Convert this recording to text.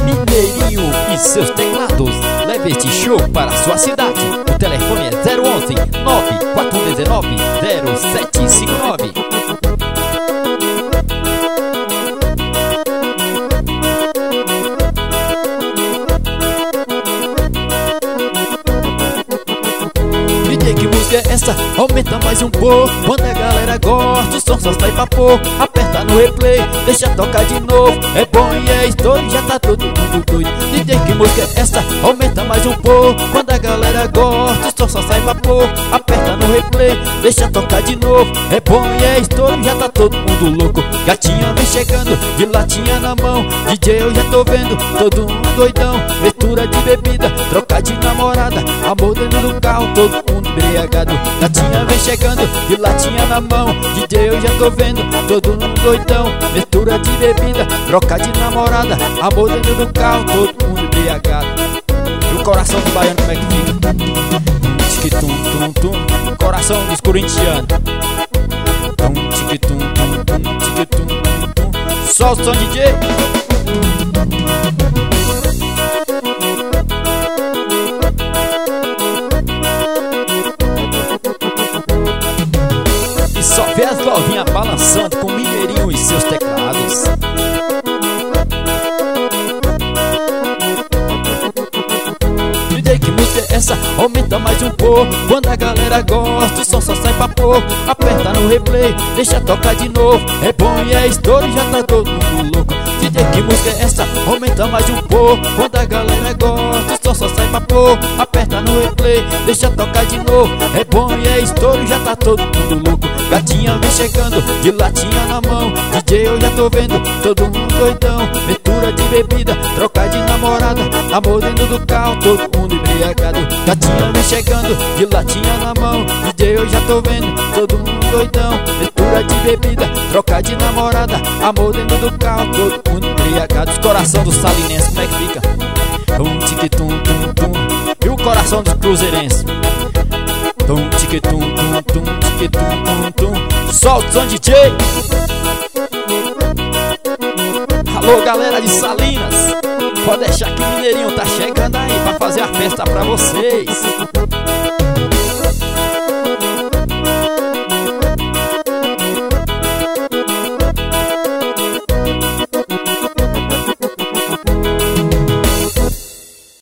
Mineirinho e seus teclados. Leve este show para a sua cidade. O telefone é 011 94119 0759. Que música é essa? Aumenta mais um pouco. Quando a galera gosta, o som só sai pra pouco. Aperta no replay, deixa tocar de novo. É bom e é estouro, já tá todo mundo doido. DJ, que música é essa? Aumenta mais um pouco. Quando a galera gosta, o som só sai pra pouco. Aperta no replay, deixa tocar de novo. É bom e é estouro, já tá todo mundo louco. Gatinha vem chegando, de latinha na mão. DJ, eu já tô vendo, todo mundo doidão. Mistura de bebida, troca de namorada. Amor dentro do carro, todo mundo embriagado. Gatinha vem chegando, de latinha na mão. DJ, eu já tô vendo, todo mundo doidão. Mistura de bebida, troca de namorada. Amor dentro do carro, todo mundo embriagado. E o coração do baiano como é que fica? Tique-tum, tum, tum. Coração dos corintianos. Tique-tum, tum, tum. Tique-tum, tum, tum. Solta o som, DJ. Só vê as novinhas balançando com o Mineirinho e seus teclados. DJ, que música é essa? Aumenta mais um pouco. Quando a galera gosta, o som só sai pra pouco. Aperta no replay, deixa tocar de novo. É bom e é estouro, já tá todo mundo louco. DJ, que música é essa? Aumenta mais um pouco. Quando a galera gosta, o som só sai pra pouco. Aperta no replay, deixa tocar de novo. É bom e é estouro, já tá todo mundo louco. Gatinha vem chegando, de latinha na mão. DJ, eu já tô vendo, todo mundo doidão. Mistura de bebida, troca de namorada. Amor dentro do carro, todo mundo embriagado. Gatinha vem chegando, de latinha na mão. DJ, eu já tô vendo, todo mundo doidão. Mistura de bebida, troca de namorada. Amor dentro do carro, todo mundo embriagado. Os coração dos salinenses, como é que fica? Tique-tum, tum, tum. E o coração dos cruzeirenses? Tique-tum, tum, tum. Tique-tum, tum, tum. Solta o som, DJ. Alô, galera de Salinas, pode deixar que o Mineirinho tá chegando aí pra fazer a festa pra vocês.